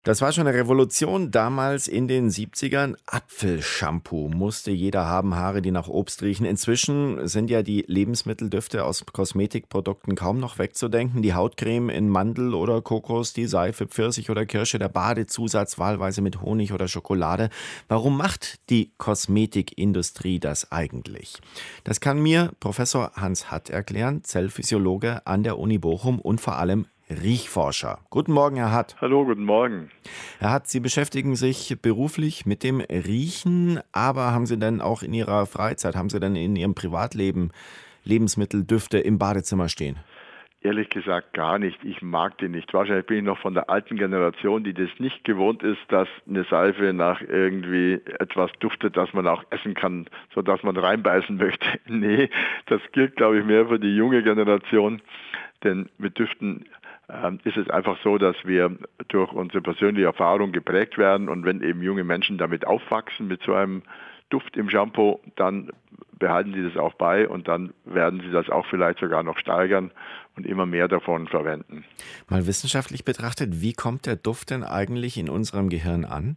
Das war schon eine Revolution damals in den 70ern. Apfelshampoo musste jeder haben, Haare, die nach Obst riechen. Inzwischen sind ja die Lebensmitteldüfte aus Kosmetikprodukten kaum noch wegzudenken. Die Hautcreme in Mandel oder Kokos, die Seife Pfirsich oder Kirsche, der Badezusatz wahlweise mit Honig oder Schokolade. Warum macht die Kosmetikindustrie das eigentlich? Das kann mir Professor Hans Hatt erklären, Zellphysiologe an der Uni Bochum und vor allem Riechforscher. Guten Morgen, Herr Hatt. Hallo, guten Morgen. Herr Hatt, Sie beschäftigen sich beruflich mit dem Riechen, aber haben Sie denn auch in Ihrer Freizeit, haben Sie denn in Ihrem Privatleben Lebensmitteldüfte im Badezimmer stehen? Ehrlich gesagt gar nicht. Ich mag die nicht. Wahrscheinlich bin ich noch von der alten Generation, die das nicht gewohnt ist, dass eine Seife nach irgendwie etwas duftet, das man auch essen kann, sodass man reinbeißen möchte. Nee, das gilt, glaube ich, mehr für die junge Generation. Denn mit Düften ist es einfach so, dass wir durch unsere persönliche Erfahrung geprägt werden. Und wenn eben junge Menschen damit aufwachsen, mit so einem Duft im Shampoo, dann behalten sie das auch bei und dann werden sie das auch vielleicht sogar noch steigern und immer mehr davon verwenden. Mal wissenschaftlich betrachtet, wie kommt der Duft denn eigentlich in unserem Gehirn an?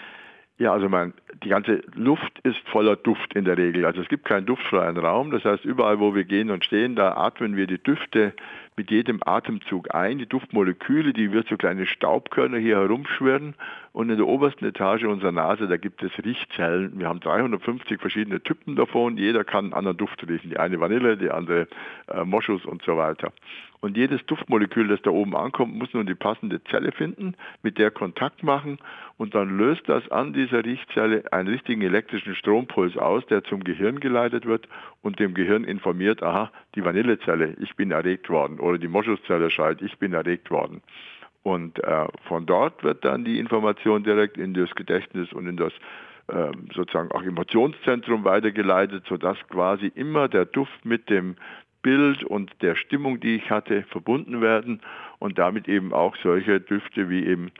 Ja, also die ganze Luft ist voller Duft in der Regel. Also es gibt keinen duftfreien Raum. Das heißt, überall, wo wir gehen und stehen, da atmen wir die Düfte mit jedem Atemzug ein. Die Duftmoleküle, die wie so kleine Staubkörner hier herumschwirren. Und in der obersten Etage unserer Nase, da gibt es Riechzellen. Wir haben 350 verschiedene Typen davon. Jeder kann einen anderen Duft riechen. Die eine Vanille, die andere Moschus und so weiter. Und jedes Duftmolekül, das da oben ankommt, muss nun die passende Zelle finden, mit der Kontakt machen und dann löst das an dieser Riechzelle einen richtigen elektrischen Strompuls aus, der zum Gehirn geleitet wird und dem Gehirn informiert, aha, die Vanillezelle, ich bin erregt worden oder die Moschuszelle schreit, ich bin erregt worden. Und von dort wird dann die Information direkt in das Gedächtnis und in das sozusagen auch Emotionszentrum weitergeleitet, sodass quasi immer der Duft mit dem Bild und der Stimmung, die ich hatte, verbunden werden und damit eben auch solche Düfte wie eben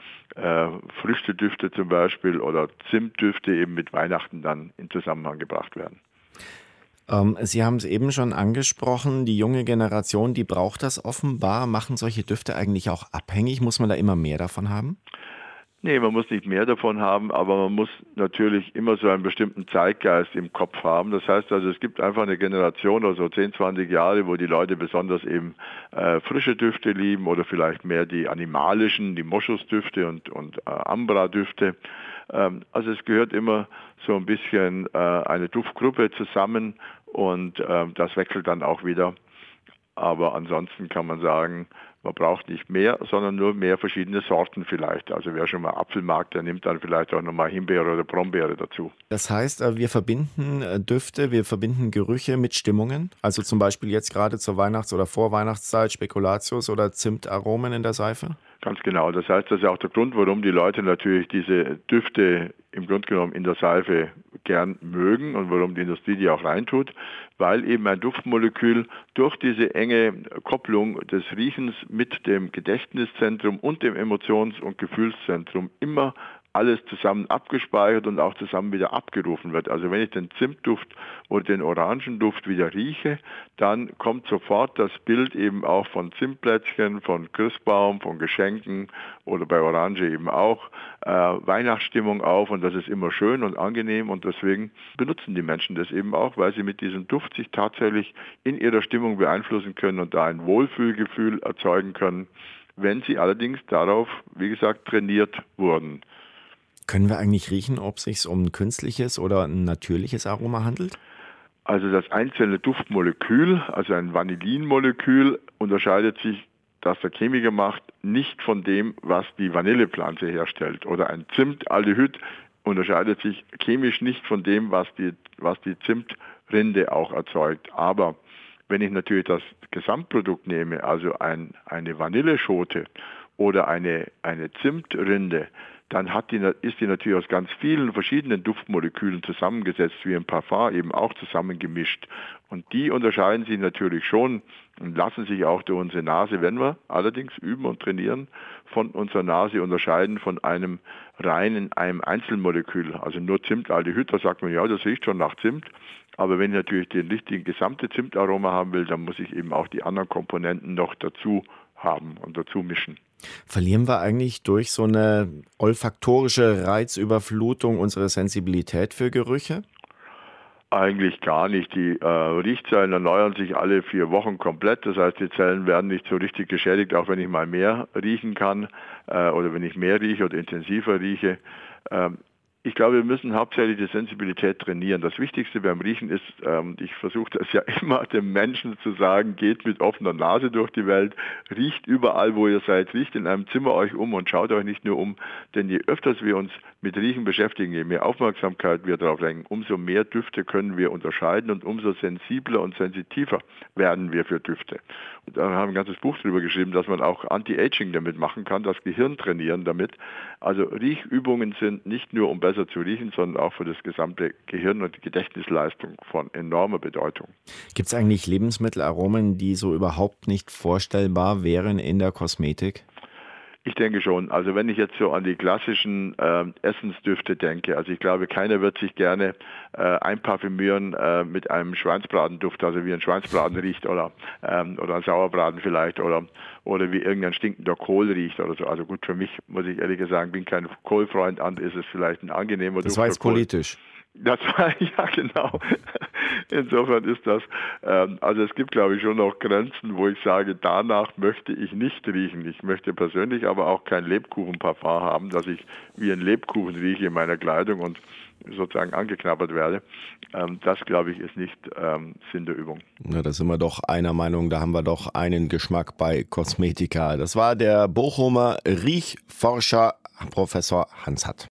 Früchtedüfte zum Beispiel oder Zimtdüfte eben mit Weihnachten dann in Zusammenhang gebracht werden. Sie haben es eben schon angesprochen, die junge Generation, die braucht das offenbar. Machen solche Düfte eigentlich auch abhängig? Muss man da immer mehr davon haben? Nee, man muss nicht mehr davon haben, aber man muss natürlich immer so einen bestimmten Zeitgeist im Kopf haben. Das heißt also, es gibt einfach eine Generation, also 10, 20 Jahre, wo die Leute besonders eben frische Düfte lieben oder vielleicht mehr die animalischen, die Moschusdüfte und Ambra-Düfte. Also es gehört immer so ein bisschen eine Duftgruppe zusammen und das wechselt dann auch wieder. Aber ansonsten kann man sagen, man braucht nicht mehr, sondern nur mehr verschiedene Sorten vielleicht. Also wer schon mal Apfel mag, der nimmt dann vielleicht auch nochmal Himbeere oder Brombeere dazu. Das heißt, wir verbinden Düfte, wir verbinden Gerüche mit Stimmungen. Also zum Beispiel jetzt gerade zur Weihnachts- oder Vorweihnachtszeit Spekulatius oder Zimtaromen in der Seife? Ganz genau. Das heißt, das ist ja auch der Grund, warum die Leute natürlich diese Düfte im Grunde genommen in der Seife gern mögen und warum die Industrie die auch reintut, weil eben ein Duftmolekül durch diese enge Kopplung des Riechens mit dem Gedächtniszentrum und dem Emotions- und Gefühlszentrum immer alles zusammen abgespeichert und auch zusammen wieder abgerufen wird. Also wenn ich den Zimtduft oder den Orangenduft wieder rieche, dann kommt sofort das Bild eben auch von Zimtplätzchen, von Christbaum, von Geschenken oder bei Orange eben auch Weihnachtsstimmung auf und das ist immer schön und angenehm und deswegen benutzen die Menschen das eben auch, weil sie mit diesem Duft sich tatsächlich in ihrer Stimmung beeinflussen können und da ein Wohlfühlgefühl erzeugen können, wenn sie allerdings darauf, wie gesagt, trainiert wurden. Können wir eigentlich riechen, ob es sich um ein künstliches oder ein natürliches Aroma handelt? Also das einzelne Duftmolekül, also ein Vanillinmolekül, unterscheidet sich, das der Chemiker macht, nicht von dem, was die Vanillepflanze herstellt. Oder ein Zimtaldehyd unterscheidet sich chemisch nicht von dem, was die Zimtrinde auch erzeugt. Aber wenn ich natürlich das Gesamtprodukt nehme, also eine Vanilleschote oder eine Zimtrinde, dann ist die natürlich aus ganz vielen verschiedenen Duftmolekülen zusammengesetzt, wie ein Parfum eben auch zusammengemischt. Und die unterscheiden sich natürlich schon und lassen sich auch durch unsere Nase, wenn wir allerdings üben und trainieren, von unserer Nase unterscheiden von einem einem Einzelmolekül. Also nur Zimtaldehyd, da sagt man, ja, das riecht schon nach Zimt. Aber wenn ich natürlich den richtigen gesamte Zimtaroma haben will, dann muss ich eben auch die anderen Komponenten noch dazu haben und dazu mischen. Verlieren wir eigentlich durch so eine olfaktorische Reizüberflutung unsere Sensibilität für Gerüche? Eigentlich gar nicht. Die Riechzellen erneuern sich alle 4 Wochen komplett. Das heißt, die Zellen werden nicht so richtig geschädigt, auch wenn ich mal mehr riechen kann oder wenn ich mehr rieche oder intensiver rieche. Ich glaube, wir müssen hauptsächlich die Sensibilität trainieren. Das Wichtigste beim Riechen ist, ich versuche das ja immer dem Menschen zu sagen, geht mit offener Nase durch die Welt, riecht überall, wo ihr seid, riecht in einem Zimmer euch um und schaut euch nicht nur um. Denn je öfters wir uns mit Riechen beschäftigen, je mehr Aufmerksamkeit wir darauf lenken, umso mehr Düfte können wir unterscheiden und umso sensibler und sensitiver werden wir für Düfte. Und da haben wir ein ganzes Buch darüber geschrieben, dass man auch Anti-Aging damit machen kann, das Gehirn trainieren damit. Also Riechübungen sind nicht nur um besser zu riechen, sondern auch für das gesamte Gehirn und die Gedächtnisleistung von enormer Bedeutung. Gibt es eigentlich Lebensmittelaromen, die so überhaupt nicht vorstellbar wären in der Kosmetik? Ich denke schon. Also wenn ich jetzt so an die klassischen Essensdüfte denke, also ich glaube, keiner wird sich gerne einparfümieren mit einem Schweinsbratenduft, also wie ein Schweinsbraten riecht oder ein Sauerbraten vielleicht oder wie irgendein stinkender Kohl riecht oder so. Also gut, für mich muss ich ehrlich sagen, bin kein Kohlfreund, ist es vielleicht ein angenehmer Duft. Das war jetzt politisch. Das war, ja genau. Insofern ist das, also es gibt glaube ich schon noch Grenzen, wo ich sage, danach möchte ich nicht riechen. Ich möchte persönlich aber auch kein Lebkuchenparfum haben, dass ich wie ein Lebkuchen rieche in meiner Kleidung und sozusagen angeknabbert werde. Das glaube ich ist nicht Sinn der Übung. Na, da sind wir doch einer Meinung, da haben wir doch einen Geschmack bei Kosmetika. Das war der Bochumer Riechforscher Professor Hans Hatt.